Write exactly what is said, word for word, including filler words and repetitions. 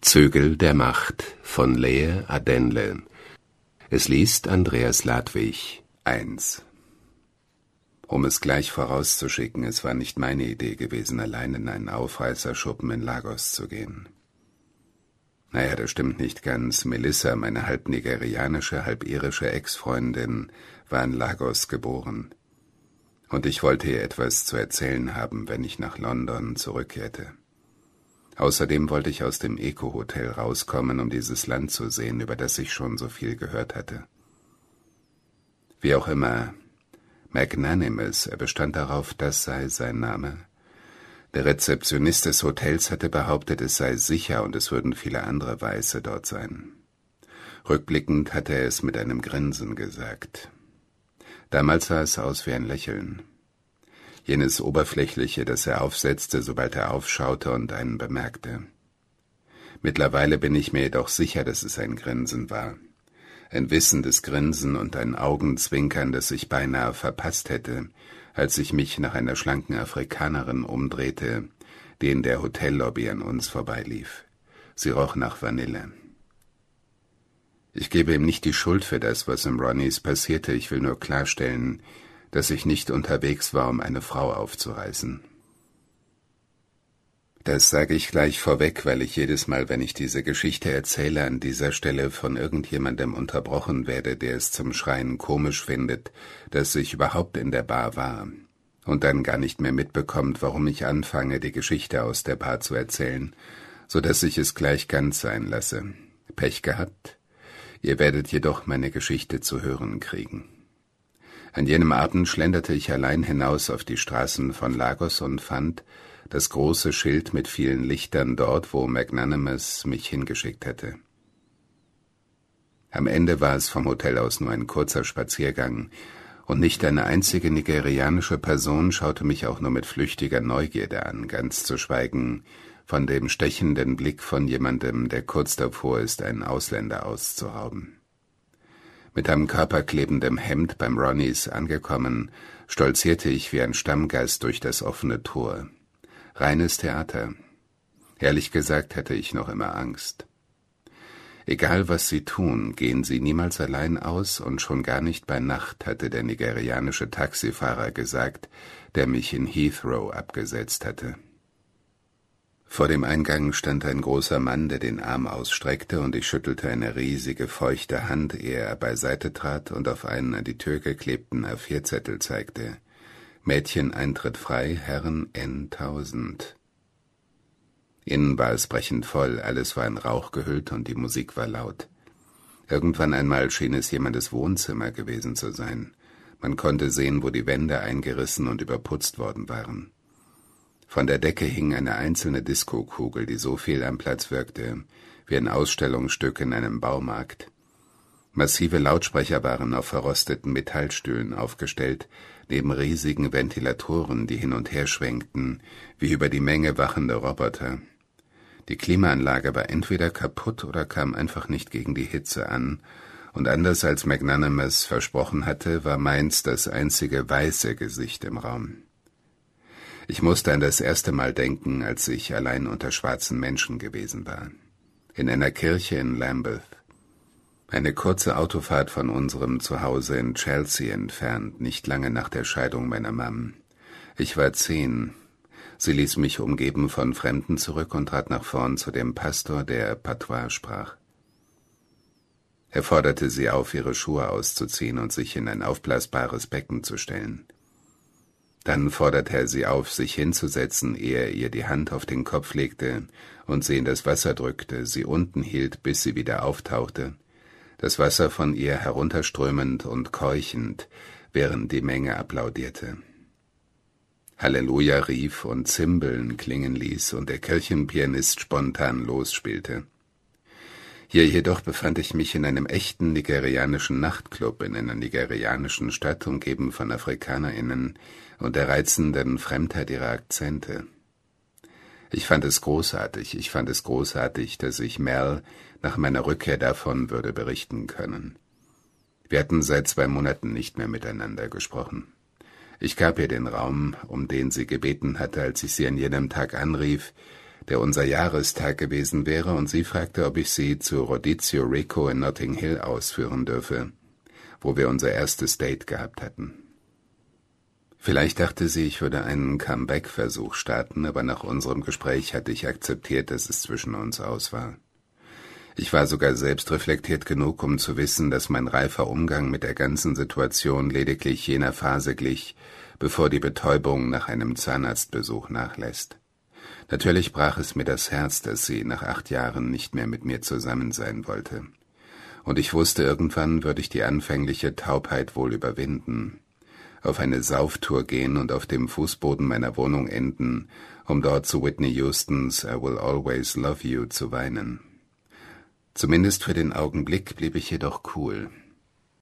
Zögel der Macht von Lea Adenle. Es liest Andreas Ladwig. eins. Um es gleich vorauszuschicken, es war nicht meine Idee gewesen, allein in einen Aufreißerschuppen in Lagos zu gehen. Naja, das stimmt nicht ganz. Melissa, meine halb nigerianische, halb irische Ex-Freundin, war in Lagos geboren. Und ich wollte ihr etwas zu erzählen haben, wenn ich nach London zurückkehrte. Außerdem wollte ich aus dem Eco-Hotel rauskommen, um dieses Land zu sehen, über das ich schon so viel gehört hatte. Wie auch immer, Magnanimous, er bestand darauf, das sei sein Name. Der Rezeptionist des Hotels hatte behauptet, es sei sicher und es würden viele andere Weiße dort sein. Rückblickend hatte er es mit einem Grinsen gesagt. Damals sah es aus wie ein Lächeln. Jenes Oberflächliche, das er aufsetzte, sobald er aufschaute und einen bemerkte. Mittlerweile bin ich mir jedoch sicher, dass es ein Grinsen war. Ein wissendes Grinsen und ein Augenzwinkern, das ich beinahe verpasst hätte, als ich mich nach einer schlanken Afrikanerin umdrehte, die in der Hotellobby an uns vorbeilief. Sie roch nach Vanille. Ich gebe ihm nicht die Schuld für das, was im Ronnies passierte, ich will nur klarstellen, dass ich nicht unterwegs war, um eine Frau aufzureißen. Das sage ich gleich vorweg, weil ich jedes Mal, wenn ich diese Geschichte erzähle, an dieser Stelle von irgendjemandem unterbrochen werde, der es zum Schreien komisch findet, dass ich überhaupt in der Bar war und dann gar nicht mehr mitbekommt, warum ich anfange, die Geschichte aus der Bar zu erzählen, so dass ich es gleich ganz sein lasse. Pech gehabt? Ihr werdet jedoch meine Geschichte zu hören kriegen. An jenem Abend schlenderte ich allein hinaus auf die Straßen von Lagos und fand das große Schild mit vielen Lichtern dort, wo Magnanimous mich hingeschickt hätte. Am Ende war es vom Hotel aus nur ein kurzer Spaziergang, und nicht eine einzige nigerianische Person schaute mich auch nur mit flüchtiger Neugierde an, ganz zu schweigen von dem stechenden Blick von jemandem, der kurz davor ist, einen Ausländer auszurauben. Mit am Körper klebendem Hemd beim Ronnies angekommen, stolzierte ich wie ein Stammgast durch das offene Tor. Reines Theater. Ehrlich gesagt hatte ich noch immer Angst. Egal was Sie tun, gehen Sie niemals allein aus und schon gar nicht bei Nacht, hatte der nigerianische Taxifahrer gesagt, der mich in Heathrow abgesetzt hatte. Vor dem Eingang stand ein großer Mann, der den Arm ausstreckte, und ich schüttelte eine riesige, feuchte Hand, ehe er beiseite trat und auf einen an die Tür geklebten A vier Zettel zeigte. Mädchen Eintritt frei, Herren N tausend. Innen war es brechend voll, alles war in Rauch gehüllt und die Musik war laut. Irgendwann einmal schien es jemandes Wohnzimmer gewesen zu sein. Man konnte sehen, wo die Wände eingerissen und überputzt worden waren. Von der Decke hing eine einzelne Diskokugel, die so viel am Platz wirkte, wie ein Ausstellungsstück in einem Baumarkt. Massive Lautsprecher waren auf verrosteten Metallstühlen aufgestellt, neben riesigen Ventilatoren, die hin und her schwenkten, wie über die Menge wachende Roboter. Die Klimaanlage war entweder kaputt oder kam einfach nicht gegen die Hitze an, und anders als Magnanimous versprochen hatte, war meins das einzige weiße Gesicht im Raum. Ich musste an das erste Mal denken, als ich allein unter schwarzen Menschen gewesen war. In einer Kirche in Lambeth. Eine kurze Autofahrt von unserem Zuhause in Chelsea entfernt, nicht lange nach der Scheidung meiner Mom. Ich war zehn. Sie ließ mich umgeben von Fremden zurück und trat nach vorn zu dem Pastor, der Patois sprach. Er forderte sie auf, ihre Schuhe auszuziehen und sich in ein aufblasbares Becken zu stellen. Dann forderte er sie auf, sich hinzusetzen, ehe er ihr die Hand auf den Kopf legte und sie in das Wasser drückte, sie unten hielt, bis sie wieder auftauchte, das Wasser von ihr herunterströmend und keuchend, während die Menge applaudierte. Halleluja rief und Zimbeln klingen ließ und der Kirchenpianist spontan losspielte. Hier jedoch befand ich mich in einem echten nigerianischen Nachtclub in einer nigerianischen Stadt, umgeben von AfrikanerInnen und der reizenden Fremdheit ihrer Akzente. Ich fand es großartig, ich fand es großartig, dass ich Mel nach meiner Rückkehr davon würde berichten können. Wir hatten seit zwei Monaten nicht mehr miteinander gesprochen. Ich gab ihr den Raum, um den sie gebeten hatte, als ich sie an jenem Tag anrief, der unser Jahrestag gewesen wäre, und sie fragte, ob ich sie zu Rodizio Rico in Notting Hill ausführen dürfe, wo wir unser erstes Date gehabt hatten. Vielleicht dachte sie, ich würde einen Comeback-Versuch starten, aber nach unserem Gespräch hatte ich akzeptiert, dass es zwischen uns aus war. Ich war sogar selbst reflektiert genug, um zu wissen, dass mein reifer Umgang mit der ganzen Situation lediglich jener Phase glich, bevor die Betäubung nach einem Zahnarztbesuch nachlässt. Natürlich brach es mir das Herz, dass sie nach acht Jahren nicht mehr mit mir zusammen sein wollte. Und ich wusste, irgendwann würde ich die anfängliche Taubheit wohl überwinden, auf eine Sauftour gehen und auf dem Fußboden meiner Wohnung enden, um dort zu Whitney Houstons I Will Always Love You zu weinen. Zumindest für den Augenblick blieb ich jedoch cool.